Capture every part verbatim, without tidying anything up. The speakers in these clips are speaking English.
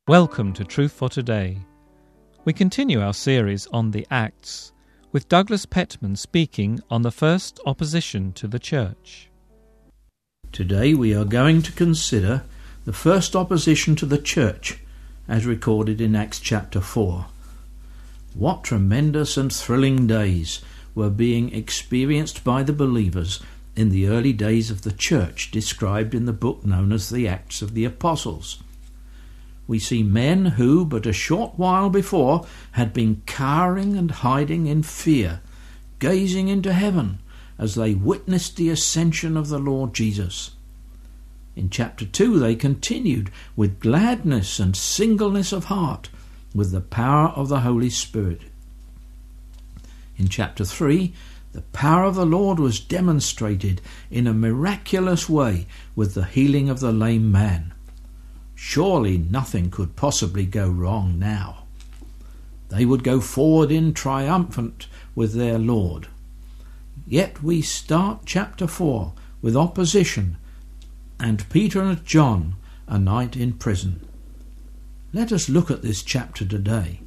Welcome to Truth for Today. We continue our series on the Acts, with Douglas Petman speaking on the first opposition to the church. Today we are going to consider the first opposition to the church, as recorded in Acts chapter four. What tremendous and thrilling days were being experienced by the believers in the early days of the church, described in the book known as the Acts of the Apostles. We see men who, but a short while before, had been cowering and hiding in fear, gazing into heaven as they witnessed the ascension of the Lord Jesus. In chapter two they continued with gladness and singleness of heart, with the power of the Holy Spirit. In chapter three, the power of the Lord was demonstrated in a miraculous way with the healing of the lame man. Surely nothing could possibly go wrong now. They would go forward in triumphant with their Lord. Yet we start chapter four with opposition and Peter and John a night in prison. Let us look at this chapter today.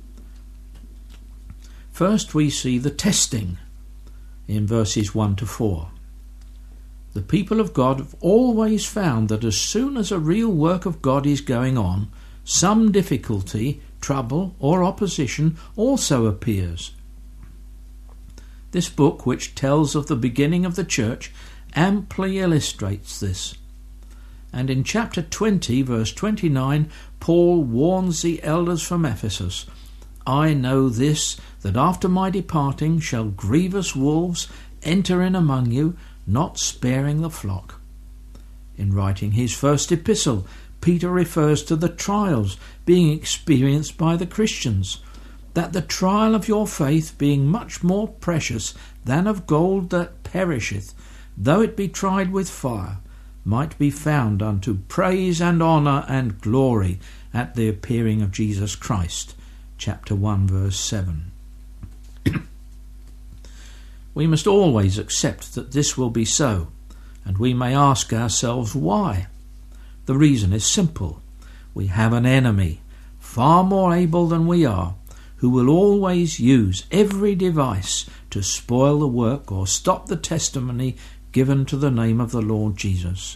First we see the testing in verses one to four. The people of God have always found that as soon as a real work of God is going on, some difficulty, trouble, or opposition also appears. This book, which tells of the beginning of the church, amply illustrates this. And in chapter twenty, verse twenty-nine, Paul warns the elders from Ephesus, "I know this, that after my departing shall grievous wolves enter in among you, not sparing the flock." In writing his first epistle, Peter refers to the trials being experienced by the Christians, that the trial of your faith, being much more precious than of gold that perisheth, though it be tried with fire, might be found unto praise and honour and glory at the appearing of Jesus Christ. Chapter one, verse seven. We must always accept that this will be so, and we may ask ourselves why. The reason is simple. We have an enemy, far more able than we are, who will always use every device to spoil the work or stop the testimony given to the name of the Lord Jesus.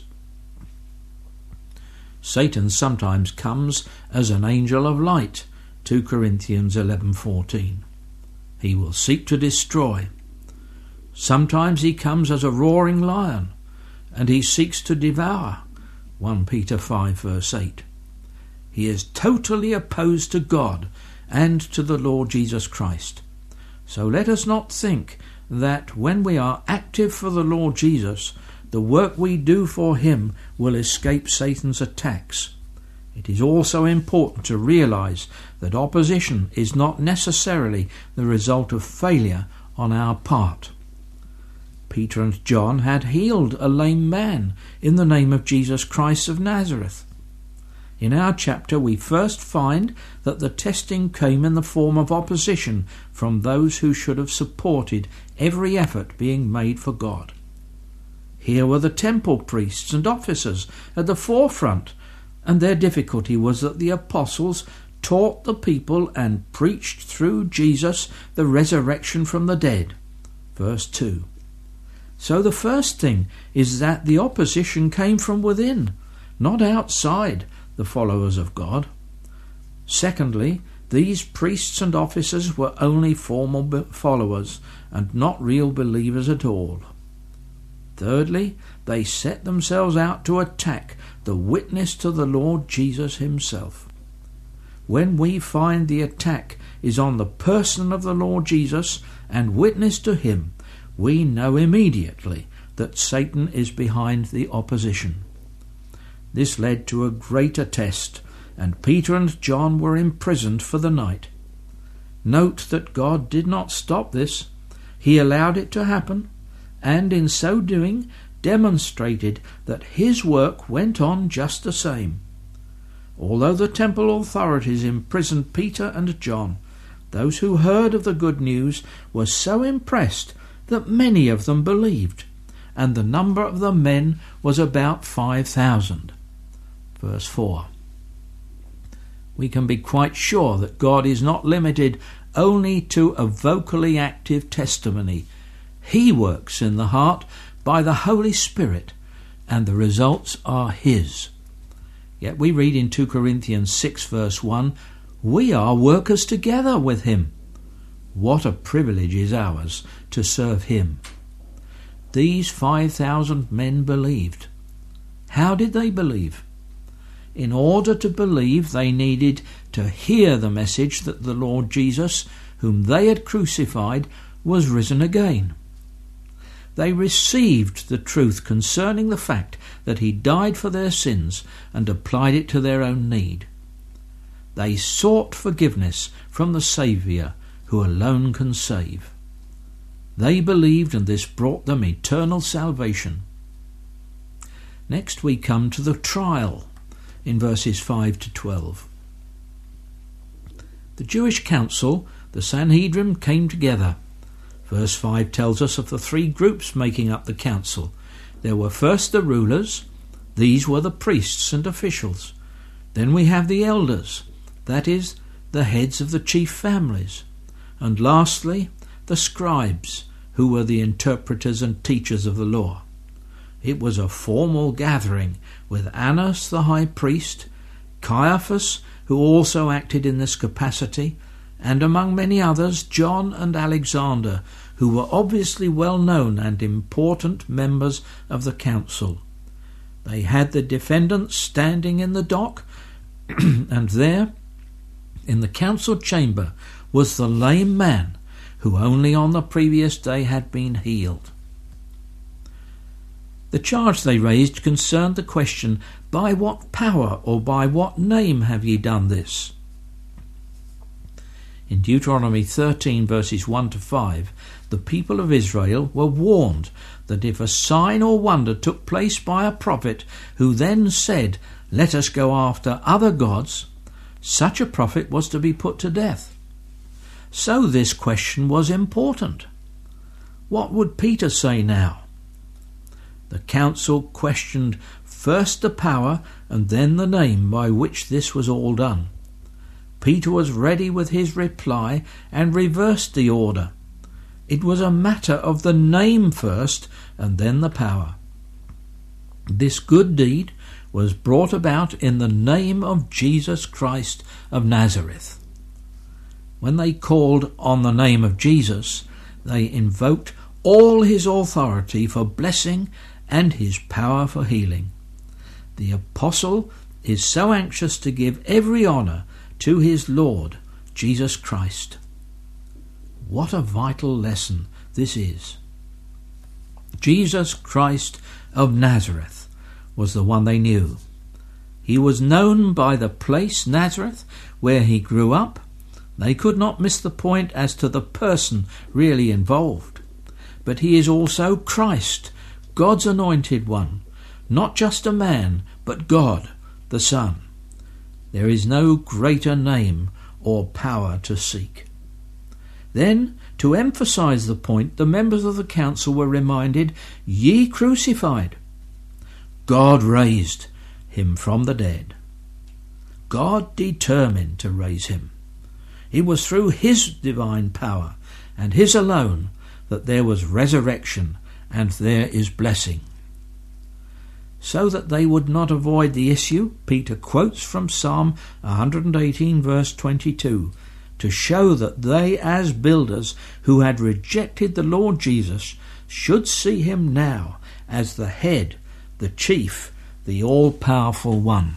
Satan sometimes comes as an angel of light, Second Corinthians eleven fourteen. He will seek to destroy. Sometimes he comes as a roaring lion, and he seeks to devour, First Peter five verse eight. He is totally opposed to God and to the Lord Jesus Christ. So let us not think that when we are active for the Lord Jesus, the work we do for him will escape Satan's attacks. It is also important to realize that opposition is not necessarily the result of failure on our part. Peter and John had healed a lame man in the name of Jesus Christ of Nazareth. In our chapter we first find that the testing came in the form of opposition from those who should have supported every effort being made for God. Here were the temple priests and officers at the forefront, and their difficulty was that the apostles taught the people and preached through Jesus the resurrection from the dead. Verse two. So the first thing is that the opposition came from within, not outside the followers of God. Secondly, these priests and officers were only formal followers and not real believers at all. Thirdly, they set themselves out to attack the witness to the Lord Jesus himself. When we find the attack is on the person of the Lord Jesus and witness to him, we know immediately that Satan is behind the opposition. This led to a greater test, and Peter and John were imprisoned for the night. Note that God did not stop this. He allowed it to happen, and in so doing demonstrated that his work went on just the same. Although the temple authorities imprisoned Peter and John, those who heard of the good news were so impressed that many of them believed, and the number of the men was about five thousand. Verse four. we can be quite sure that God is not limited only to a vocally active testimony. He works in the heart by the Holy Spirit, and the results are his. Yet we read in two Corinthians six verse one, we are workers together with him. What a privilege is ours to serve him. These five thousand men believed. How did they believe? In order to believe, they needed to hear the message that the Lord Jesus, whom they had crucified, was risen again. They received the truth concerning the fact that he died for their sins and applied it to their own need. They sought forgiveness from the Saviour, who alone can save. They believed, and this brought them eternal salvation. Next we come to the trial in verses five to twelve. The Jewish council, the Sanhedrin, came together. Verse five tells us of the three groups making up the council. There were first the rulers. These were the priests and officials. Then we have the elders, that is, the heads of the chief families. And lastly, the scribes, who were the interpreters and teachers of the law. It was a formal gathering with Annas the high priest, Caiaphas, who also acted in this capacity, and among many others, John and Alexander, who were obviously well known and important members of the council. They had the defendants standing in the dock, and there, in the council chamber, was the lame man who only on the previous day had been healed. The charge they raised concerned the question, by what power or by what name have ye done this? In Deuteronomy thirteen verses one to five, the people of Israel were warned that if a sign or wonder took place by a prophet who then said, let us go after other gods, such a prophet was to be put to death. So this question was important. What would Peter say now? The council questioned first the power and then the name by which this was all done. Peter was ready with his reply and reversed the order. It was a matter of the name first and then the power. This good deed was brought about in the name of Jesus Christ of Nazareth. When they called on the name of Jesus, they invoked all his authority for blessing and his power for healing. The apostle is so anxious to give every honour to his Lord, Jesus Christ. What a vital lesson this is. Jesus Christ of Nazareth was the one they knew. He was known by the place Nazareth where he grew up. They could not miss the point as to the person really involved. But he is also Christ, God's anointed one, not just a man, but God, the Son. There is no greater name or power to seek. Then, to emphasize the point, the members of the council were reminded, ye crucified. God raised him from the dead. God determined to raise him. It was through his divine power and his alone that there was resurrection and there is blessing. So that they would not avoid the issue, Peter quotes from Psalm one eighteen verse twenty-two to show that they as builders who had rejected the Lord Jesus should see him now as the head, the chief, the all-powerful one.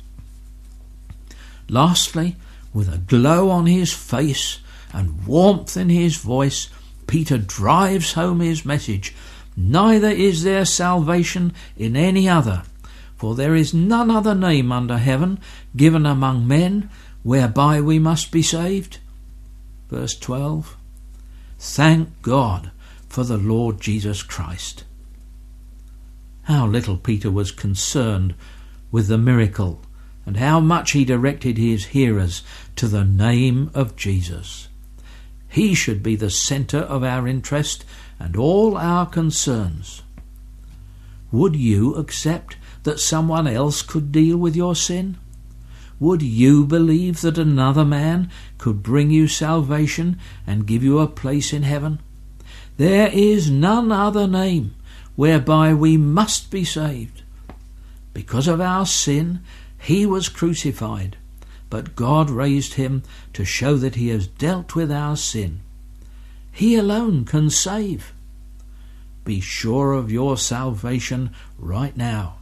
Lastly, with a glow on his face and warmth in his voice, Peter drives home his message. Neither is there salvation in any other, for there is none other name under heaven given among men whereby we must be saved. Verse twelve. Thank God for the Lord Jesus Christ. How little Peter was concerned with the miracle, and how much he directed his hearers to the name of Jesus. He should be the centre of our interest and all our concerns. Would you accept that someone else could deal with your sin? would you believe that another man could bring you salvation and give you a place in heaven? There is none other name whereby we must be saved. Because of our sin, he was crucified, but God raised him to show that he has dealt with our sin. He alone can save. Be sure of your salvation right now.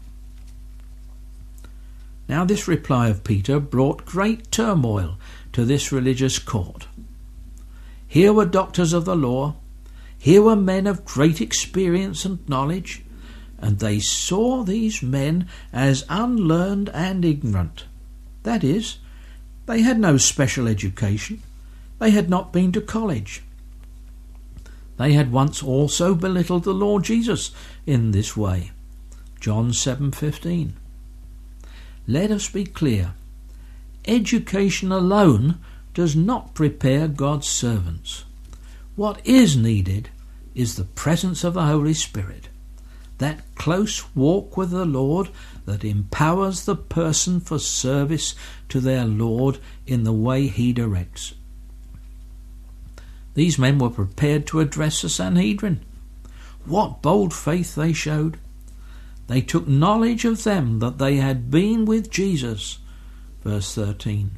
Now this reply of Peter brought great turmoil to this religious court. Here were doctors of the law, here were men of great experience and knowledge, and they saw these men as unlearned and ignorant. That is, they had no special education, they had not been to college. They had once also belittled the Lord Jesus in this way. John seven fifteen. Let us be clear. Education alone does not prepare God's servants. What is needed is the presence of the Holy Spirit, that close walk with the Lord that empowers the person for service to their Lord in the way he directs. These men were prepared to address the Sanhedrin. What bold faith they showed! They took knowledge of them that they had been with Jesus. Verse thirteen.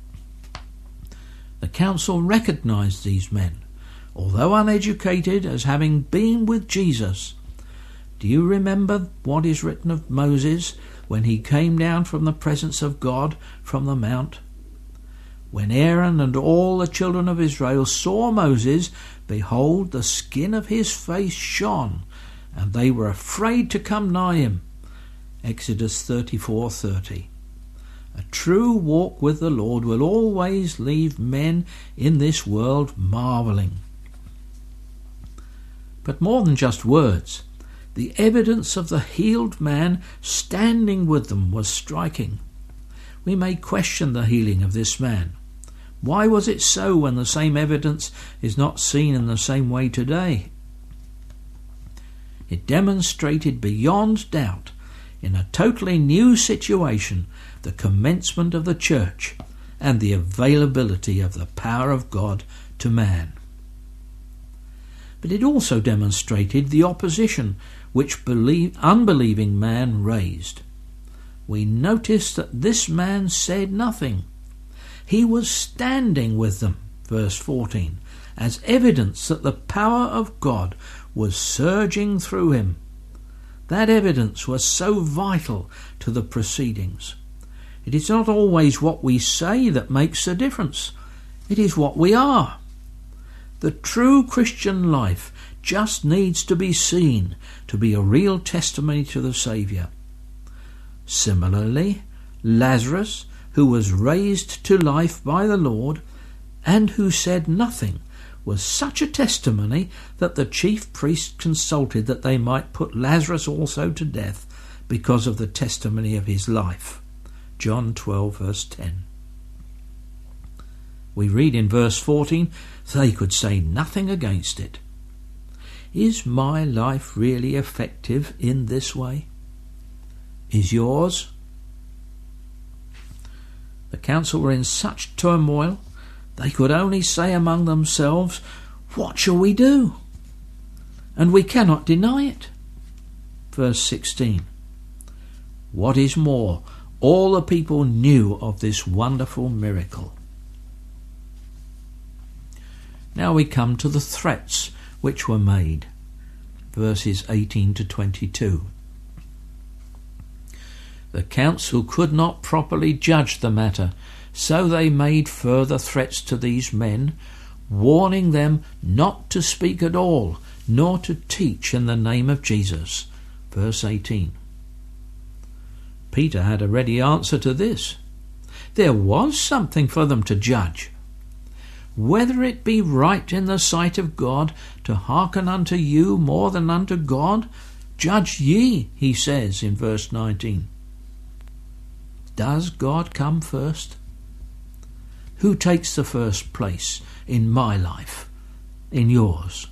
The council recognized these men, although uneducated, as having been with Jesus. Do you remember what is written of Moses when he came down from the presence of God from the mount? When Aaron and all the children of Israel saw Moses, behold, the skin of his face shone, and they were afraid to come nigh him. Exodus thirty-four thirty. A true walk with the Lord will always leave men in this world marvelling. But more than just words, the evidence of the healed man standing with them was striking. We may question the healing of this man. Why was it so when the same evidence is not seen in the same way today? It demonstrated beyond doubt, in a totally new situation, the commencement of the church and the availability of the power of God to man. But it also demonstrated the opposition which believe, unbelieving man raised. We notice that this man said nothing. He was standing with them, verse fourteen, as evidence that the power of God was surging through him. That evidence was so vital to the proceedings. It is not always what we say that makes a difference. It is what we are. The true Christian life just needs to be seen to be a real testimony to the Saviour. Similarly, Lazarus, who was raised to life by the Lord and who said nothing, was such a testimony that the chief priests consulted that they might put Lazarus also to death because of the testimony of his life. John twelve verse ten. We read in verse fourteen, they could say nothing against it. Is my life really effective in this way? Is yours? The council were in such turmoil, they could only say among themselves, what shall we do? And we cannot deny it. Verse sixteen. What is more, all the people knew of this wonderful miracle. Now we come to the threats which were made. Verses eighteen to twenty-two. The council could not properly judge the matter, so they made further threats to these men, warning them not to speak at all, nor to teach in the name of Jesus. Verse eighteen. Peter had a ready answer to this. There was something for them to judge. Whether it be right in the sight of God to hearken unto you more than unto God, judge ye, he says in verse nineteen. Does God come first? Who takes the first place in my life, in yours?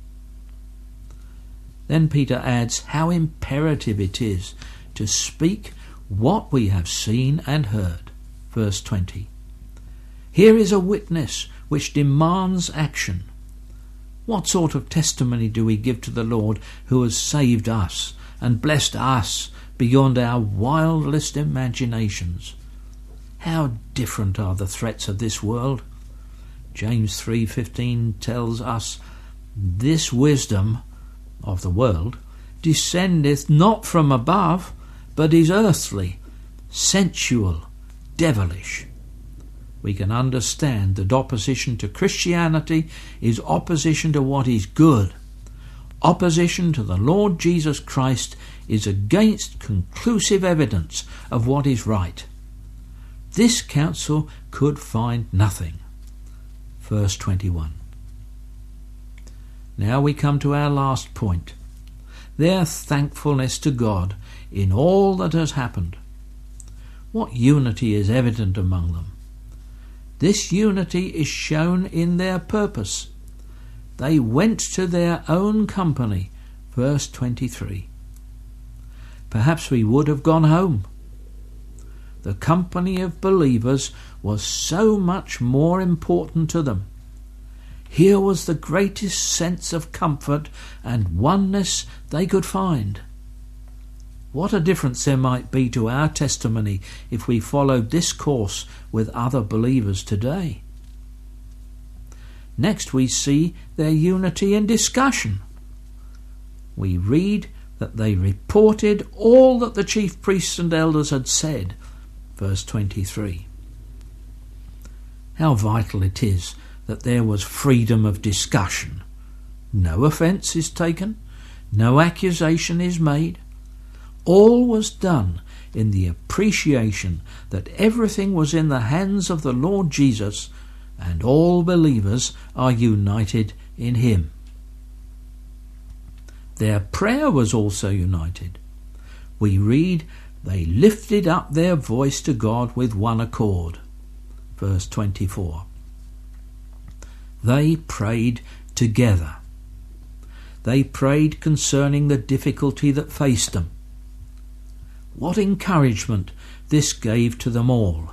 Then Peter adds how imperative it is to speak what we have seen and heard. verse twenty. Here is a witness which demands action. What sort of testimony do we give to the Lord who has saved us and blessed us beyond our wildest imaginations? How different are the threats of this world. James three fifteen tells us, this wisdom of the world descendeth not from above, but is earthly, sensual, devilish. We can understand that opposition to Christianity is opposition to what is good. Opposition to the Lord Jesus Christ is against conclusive evidence of what is right. This council could find nothing. Verse twenty-one. Now we come to our last point. Their thankfulness to God in all that has happened. What unity is evident among them? This unity is shown in their purpose. They went to their own company. Verse twenty-three. Perhaps we would have gone home. The company of believers was so much more important to them. Here was the greatest sense of comfort and oneness they could find. What a difference there might be to our testimony if we followed this course with other believers today. Next we see their unity in discussion. We read that they reported all that the chief priests and elders had said. Verse twenty-three. How vital it is that there was freedom of discussion. No offence is taken, no accusation is made. All was done in the appreciation that everything was in the hands of the Lord Jesus, and all believers are united in him. Their prayer was also united. We read, they lifted up their voice to God with one accord. Verse twenty-four. They prayed together. They prayed concerning the difficulty that faced them. What encouragement this gave to them all.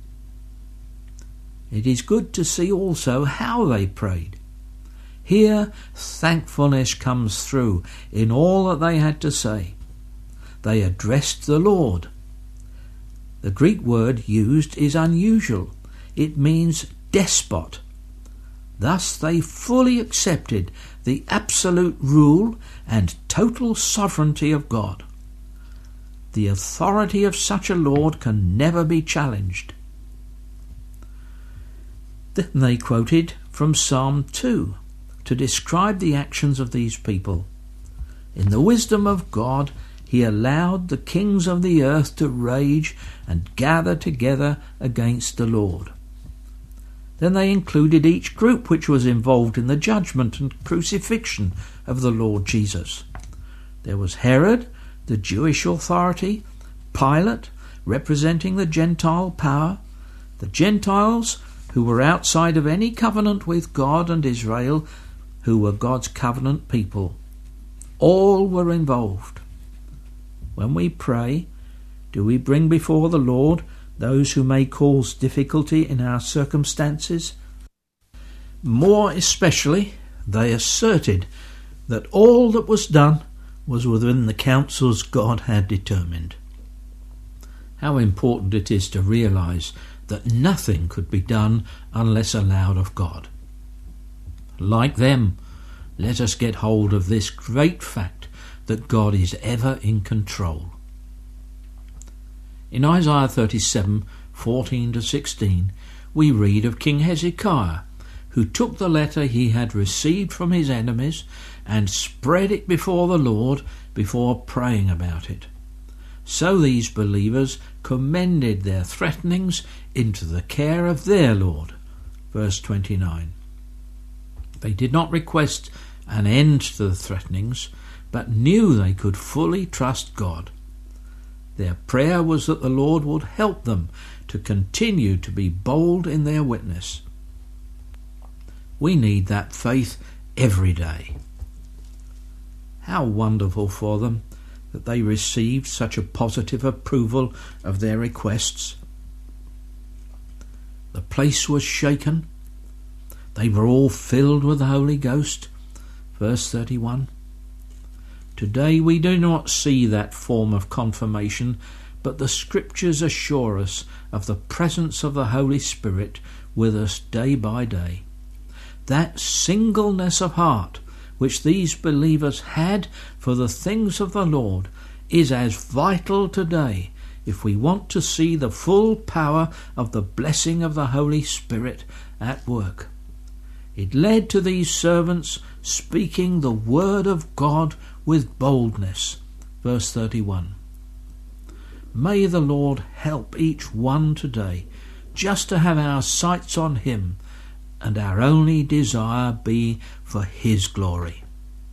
It is good to see also how they prayed. Here thankfulness comes through in all that they had to say. They addressed the Lord. The Greek word used is unusual. It means despot. Thus they fully accepted the absolute rule and total sovereignty of God. The authority of such a Lord can never be challenged. Then they quoted from Psalm two to describe the actions of these people. In the wisdom of God, he allowed the kings of the earth to rage and gather together against the Lord. Then they included each group which was involved in the judgment and crucifixion of the Lord Jesus. There was Herod, the Jewish authority, Pilate, representing the Gentile power, the Gentiles, who were outside of any covenant with God, and Israel, who were God's covenant people. All were involved. When we pray, do we bring before the Lord those who may cause difficulty in our circumstances? More especially, they asserted that all that was done was within the counsels God had determined. How important it is to realize that nothing could be done unless allowed of God. Like them, let us get hold of this great fact that God is ever in control. In Isaiah thirty-seven, fourteen to sixteen, we read of King Hezekiah, who took the letter he had received from his enemies and spread it before the Lord before praying about it. So these believers commended their threatenings into the care of their Lord. Verse twenty-nine. They did not request an end to the threatenings, but knew they could fully trust God. Their prayer was that the Lord would help them to continue to be bold in their witness. We need that faith every day. How wonderful for them that they received such a positive approval of their requests. the place was shaken. They were all filled with the Holy Ghost. Verse thirty-one. Today we do not see that form of confirmation, but the Scriptures assure us of the presence of the Holy Spirit with us day by day. That singleness of heart which these believers had for the things of the Lord is as vital today if we want to see the full power of the blessing of the Holy Spirit at work. It led to these servants speaking the word of God with boldness. Verse thirty-one. May the Lord help each one today just to have our sights on him and our only desire be for his glory.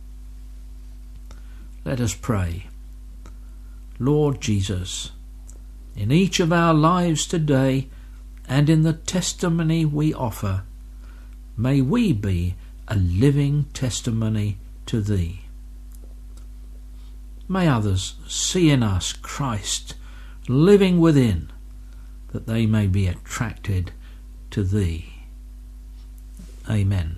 Let us pray. Lord Jesus, in each of our lives today and in the testimony we offer, may we be a living testimony to thee. May others see in us Christ living within, that they may be attracted to thee. Amen.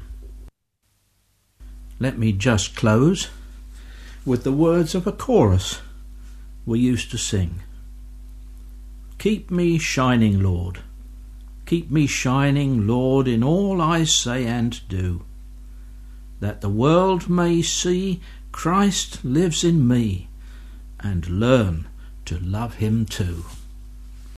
Let me just close with the words of a chorus we used to sing. Keep me shining, Lord. Keep me shining, Lord, in all I say and do, that the world may see Christ lives in me and learn to love him too.